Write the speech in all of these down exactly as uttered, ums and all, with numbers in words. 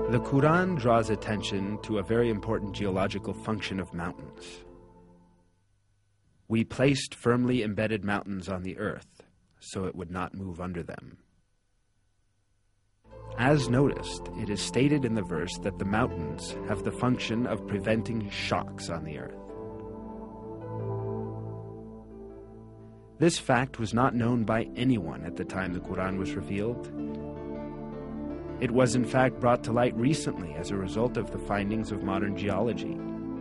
The Quran draws attention to a very important geological function of mountains. We placed firmly embedded mountains on the earth, so it would not move under them. As noticed, it is stated in the verse that the mountains have the function of preventing shocks on the earth. This fact was not known by anyone at the time the Quran was revealed. It was in fact brought to light recently as a result of the findings of modern geology.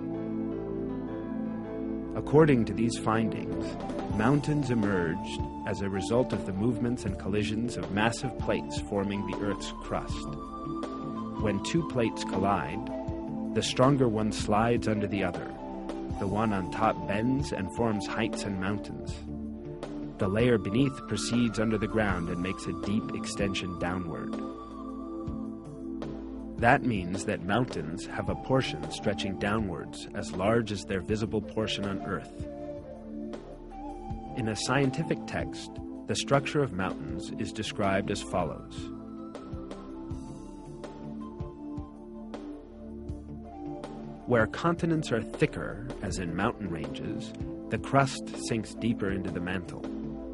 According to these findings, mountains emerged as a result of the movements and collisions of massive plates forming the Earth's crust. When two plates collide, the stronger one slides under the other. The one on top bends and forms heights and mountains. The layer beneath proceeds under the ground and makes a deep extension downward. That means that mountains have a portion stretching downwards as large as their visible portion on Earth. In a scientific text, the structure of mountains is described as follows. Where continents are thicker, as in mountain ranges, the crust sinks deeper into the mantle.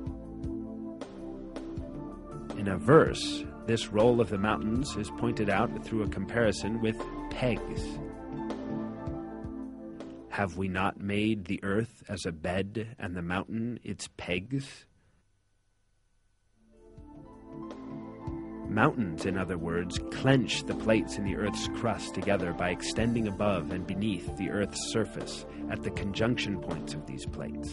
In a verse, this role of the mountains is pointed out through a comparison with pegs. Have we not made the earth as a bed and the mountain its pegs? Mountains, in other words, clench the plates in the earth's crust together by extending above and beneath the earth's surface at the conjunction points of these plates.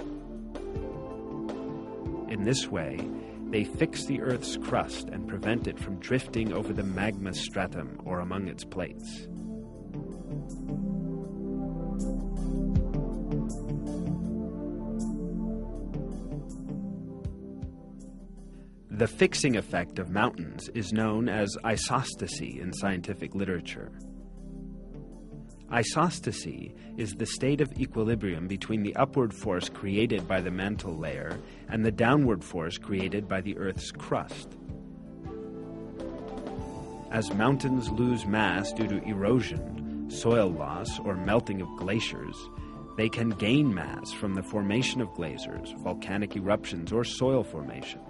In this way, they fix the Earth's crust and prevent it from drifting over the magma stratum or among its plates. The fixing effect of mountains is known as isostasy in scientific literature. Isostasy is the state of equilibrium between the upward force created by the mantle layer and the downward force created by the Earth's crust. As mountains lose mass due to erosion, soil loss, or melting of glaciers, they can gain mass from the formation of glaciers, volcanic eruptions, or soil formation.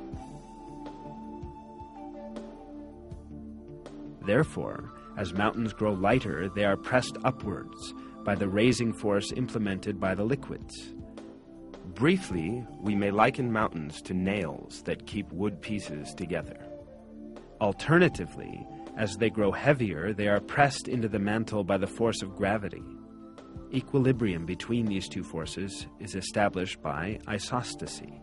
Therefore, as mountains grow lighter, they are pressed upwards by the raising force implemented by the liquids. Briefly, we may liken mountains to nails that keep wood pieces together. Alternatively, as they grow heavier, they are pressed into the mantle by the force of gravity. Equilibrium between these two forces is established by isostasy.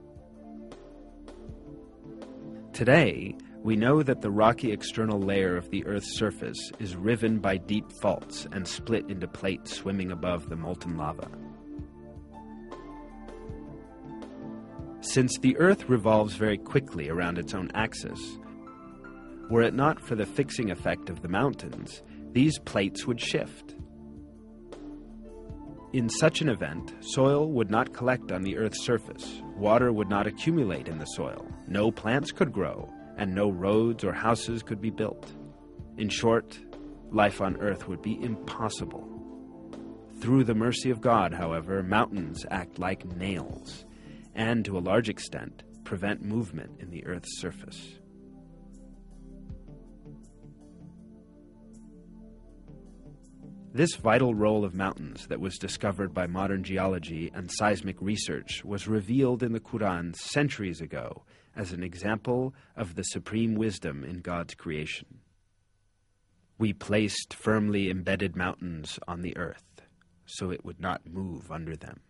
Today, we know that the rocky external layer of the Earth's surface is riven by deep faults and split into plates swimming above the molten lava. Since the Earth revolves very quickly around its own axis, were it not for the fixing effect of the mountains, these plates would shift. In such an event, soil would not collect on the Earth's surface, water would not accumulate in the soil, no plants could grow, and no roads or houses could be built. In short, life on Earth would be impossible. Through the mercy of God, however, mountains act like nails, and to a large extent, prevent movement in the Earth's surface. This vital role of mountains that was discovered by modern geology and seismic research was revealed in the Quran centuries ago as an example of the supreme wisdom in God's creation. We placed firmly embedded mountains on the earth, so it would not move under them.